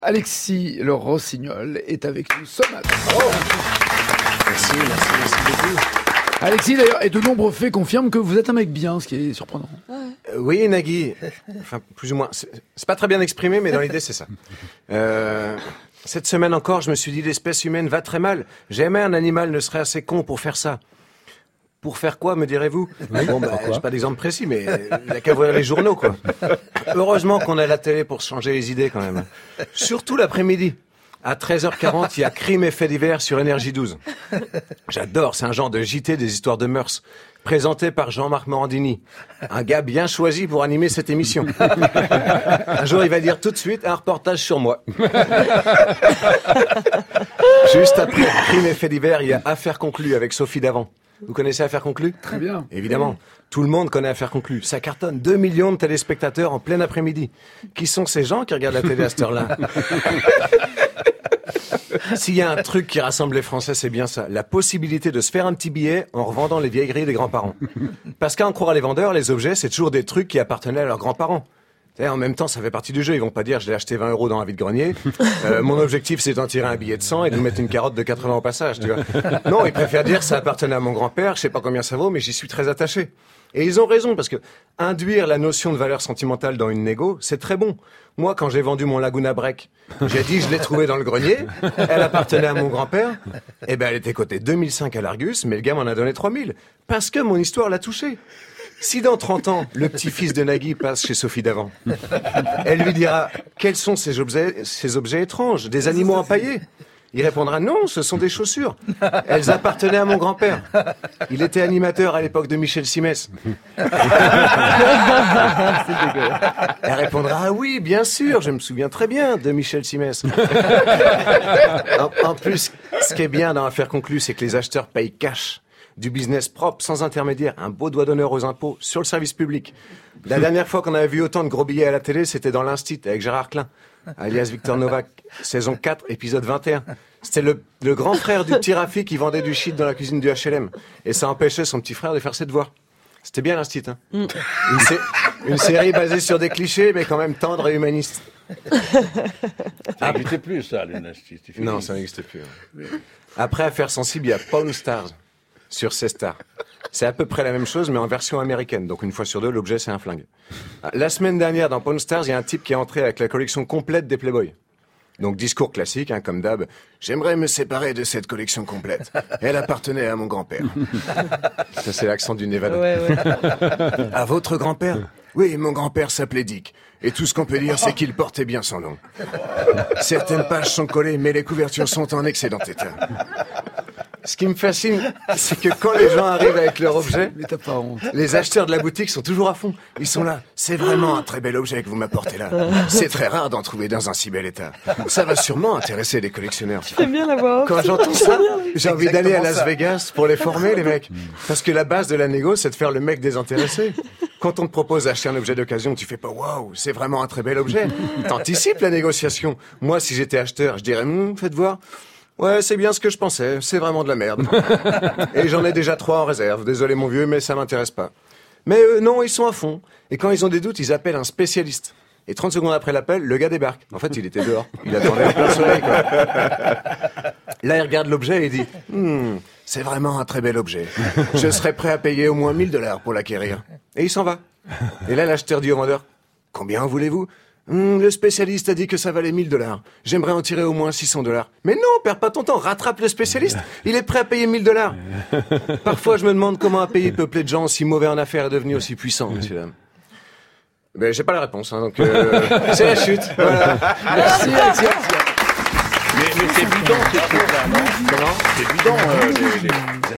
Alexis Le Rossignol est avec nous ce matin. Merci beaucoup. Alexis, d'ailleurs, et de nombreux faits confirment que vous êtes un mec bien, ce qui est surprenant. Oui, Nagui. Enfin, plus ou moins. C'est pas très bien exprimé, mais dans l'idée, c'est ça. Cette semaine encore, je me suis dit, l'espèce humaine va très mal. Jamais un animal ne serait assez con pour faire ça. Pour faire quoi, me direz-vous? Bon, j'ai pas d'exemple précis, mais il a qu'à ouvrir les journaux, quoi. Heureusement qu'on a la télé pour se changer les idées, quand même. Surtout l'après-midi. À 13h40, il y a Crime et Faits divers sur Énergie 12. J'adore, c'est un genre de JT des histoires de mœurs, présenté par Jean-Marc Morandini. Un gars bien choisi pour animer cette émission. Un jour, il va dire tout de suite un reportage sur moi. Juste après Crime et Faits divers, il y a Affaires conclues avec Sophie Davant. Vous connaissez Affaires conclues? Très bien. Évidemment. Tout le monde connaît Affaires conclues. Ça cartonne 2 millions de téléspectateurs en plein après-midi. Qui sont ces gens qui regardent la télé à cette heure-là? S'il y a un truc qui rassemble les Français, c'est bien ça. La possibilité de se faire un petit billet en revendant les vieilleries des grands-parents. Parce qu'à en croire les vendeurs, les objets, c'est toujours des trucs qui appartenaient à leurs grands-parents. En même temps, ça fait partie du jeu. Ils vont pas dire, je l'ai acheté 20 € dans un vide-grenier. Mon objectif, c'est d'en tirer un billet de 100 et de lui mettre une carotte de 80 au passage, tu vois. Non, ils préfèrent dire, ça appartenait à mon grand-père, je sais pas combien ça vaut, mais j'y suis très attaché. Et ils ont raison, parce que induire la notion de valeur sentimentale dans une négo, c'est très bon. Moi, quand j'ai vendu mon Laguna Break, j'ai dit, je l'ai trouvée dans le grenier, elle appartenait à mon grand-père, et ben, elle était cotée 2005 à l'Argus, mais le gars m'en a donné 3000. Parce que mon histoire l'a touché. Si dans 30 ans, le petit-fils de Nagui passe chez Sophie Davant, elle lui dira, quels sont ces objets étranges, des animaux empaillés? Il répondra, non, ce sont des chaussures. Elles appartenaient à mon grand-père. Il était animateur à l'époque de Michel Simès. Elle répondra, ah oui, bien sûr, je me souviens très bien de Michel Simès. En plus, ce qui est bien dans Affaires conclues, c'est que les acheteurs payent cash. Du business propre, sans intermédiaire, un beau doigt d'honneur aux impôts, sur le service public. La dernière fois qu'on avait vu autant de gros billets à la télé, c'était dans l'Instit, avec Gérard Klein, alias Victor Novak, saison 4, épisode 21. C'était le grand frère du petit Rafi qui vendait du shit dans la cuisine du HLM. Et ça empêchait son petit frère de faire ses devoirs. C'était bien l'Instit, hein. Une série basée sur des clichés, mais quand même tendre et humaniste. Ça n'existait plus, ça, l'Instit. Non, ça n'existe plus. Ouais. Après Affaires sensibles, il y a Pawn Stars. Sur C-Star. C'est à peu près la même chose, mais en version américaine. Donc, une fois sur deux, l'objet, c'est un flingue. La semaine dernière, dans Pawn Stars, il y a un type qui est entré avec la collection complète des Playboy. Donc, discours classique, hein, comme d'hab. J'aimerais me séparer de cette collection complète. Elle appartenait à mon grand-père. Ça, c'est l'accent du Nevada. Ouais. À votre grand-père? Oui, mon grand-père s'appelait Dick. Et tout ce qu'on peut dire, c'est qu'il portait bien son nom. Certaines pages sont collées, mais les couvertures sont en excellent état. Ce qui me fascine, c'est que quand les gens arrivent avec leur objet, Mais t'as pas honte. les acheteurs de la boutique sont toujours à fond. Ils sont là. C'est vraiment un très bel objet que vous m'apportez là. C'est très rare d'en trouver dans un si bel état. Ça va sûrement intéresser les collectionneurs. J'aime bien la voix off. Quand j'entends ça, j'ai envie d'aller à Las Vegas pour les former, les mecs. Parce que la base de la négo, c'est de faire le mec désintéressé. Quand on te propose d'acheter un objet d'occasion, tu fais pas waouh, c'est vraiment un très bel objet. T'anticipes la négociation. Moi, si j'étais acheteur, je dirais, faites voir. Ouais, c'est bien ce que je pensais. C'est vraiment de la merde. Et j'en ai déjà 3 en réserve. Désolé mon vieux, mais ça m'intéresse pas. Mais non, ils sont à fond. Et quand ils ont des doutes, ils appellent un spécialiste. Et 30 secondes après l'appel, le gars débarque. En fait, il était dehors. Il attendait en plein soleil, quoi. Là, il regarde l'objet et il dit, c'est vraiment un très bel objet. Je serais prêt à payer au moins 1000 $ pour l'acquérir. Et il s'en va. Et là, l'acheteur dit au vendeur, combien en voulez-vous? Le spécialiste a dit que ça valait 1000 $. J'aimerais en tirer au moins 600 $. Mais non, perds pas ton temps, rattrape le spécialiste. Il est prêt à payer 1000 $. Parfois, je me demande comment un pays peuplé de gens aussi mauvais en affaires est devenu aussi puissant, messieurs, dames. Ben, j'ai pas la réponse, hein, donc c'est la chute. Voilà. Merci. Mais c'est bidon, ces trucs-là, non? Comment? C'est bidon,